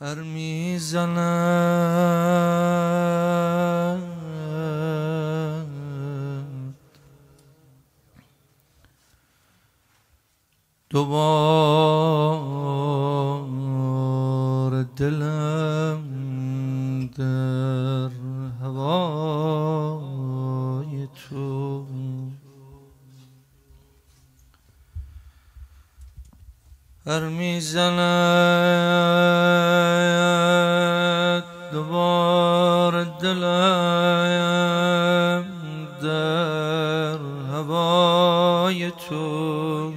هر میزند دوباره دلم در هوای تو، هر میزند دوباره دلم در هوای تو،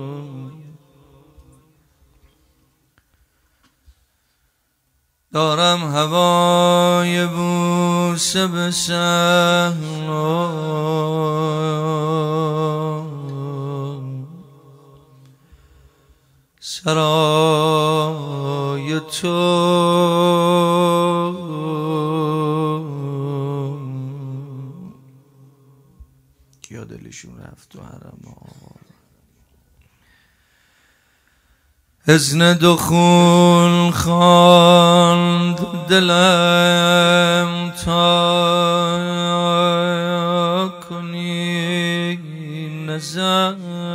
دارم هوای بوسه به صحرا، سرای تو کیا دلشون رفت تو حرم آقا. اذن دخول خواند دلم تا کنی نظر،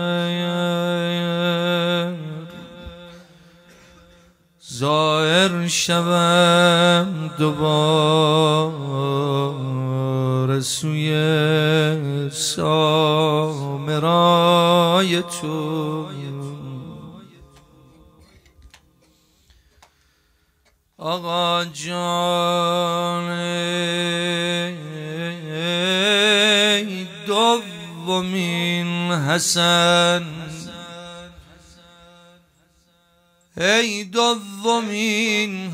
ظاهر شوم دوباره سوی سامرای تو. آقا جان ای دومین حسن، ای دومین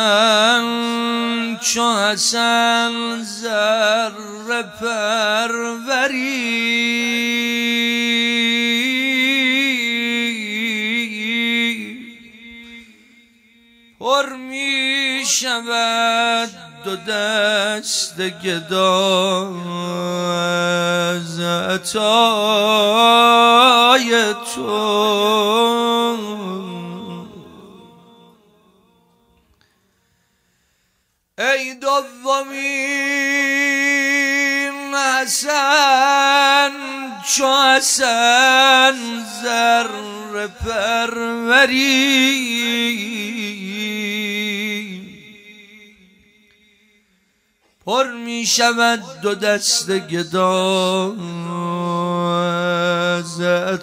حسن، چو حسن ذره پروری، پر می شود دو دست گدا از عطای تو. ای دومین حسن، چو حسن ذره پروری، پر می شود دو دست گدا از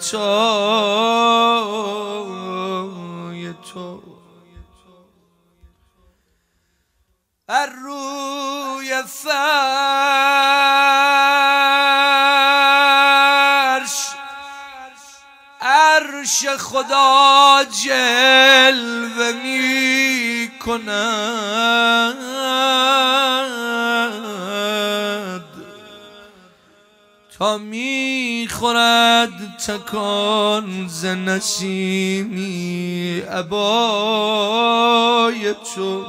عطای تو. بر روی فرش عرش خدا جلوه می کند، تا می خورد تکان ز نسیمی عبای تو.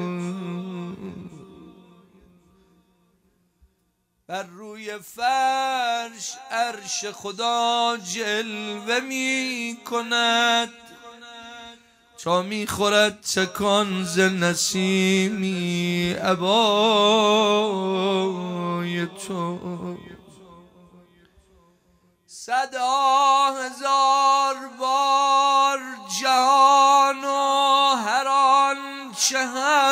بر روی فرش عرش خدا جلوه می کند، تا می خورد تکان ز نسیمی عبای تو. صدها هزار بار جهان و هر آنچه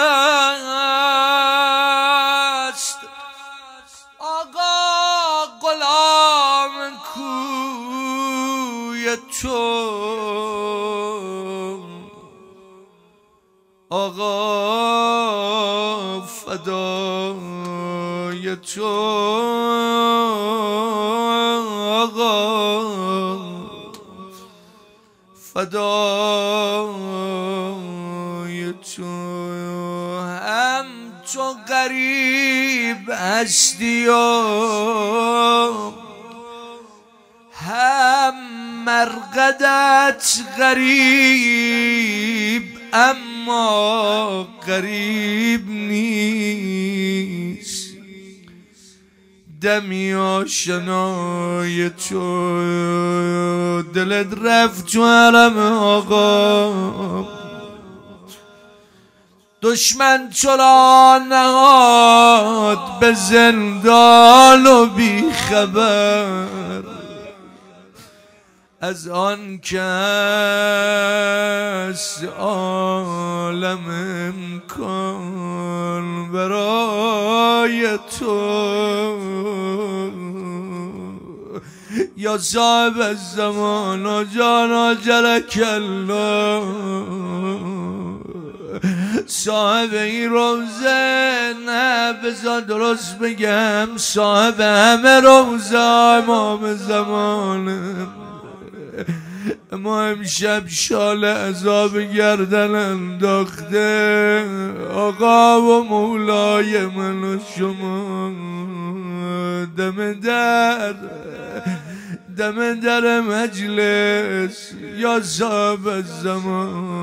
هست، آقا غلام کوی تو. آقا فدای تو، آقا فدای تو. تو غریب هستی و هم مرقدت غریب، اما غریب نیست دمی آشنای تو. دلت رفت تو حرم آقا، دشمن چرا نهاد به زندان و بی خبر از آن کس عالم امکان برای تو یا صاحب الزمان و جانا جلک الله صاحب این روزه نه بذار درست بگم صاحب همه روزه امام زمانه اما امشب شال عذاب گردن انداخته آقا و مولای من و شما دم در مجلس یا صاحب الزمان